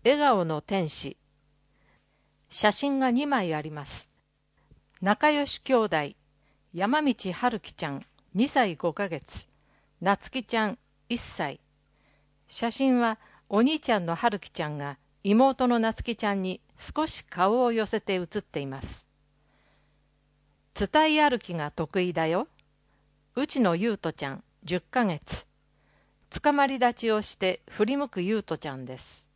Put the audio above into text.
笑顔の天使。写真が2枚あります。仲良し兄弟、山道春樹ちゃん2歳5ヶ月、夏希ちゃん1歳。写真はお兄ちゃんの春樹ちゃんが妹の夏希ちゃんに少し顔を寄せて写っています。伝い歩きが得意だよ。うちのゆうとちゃん10ヶ月。つかまり立ちをして振り向くゆうとちゃんです。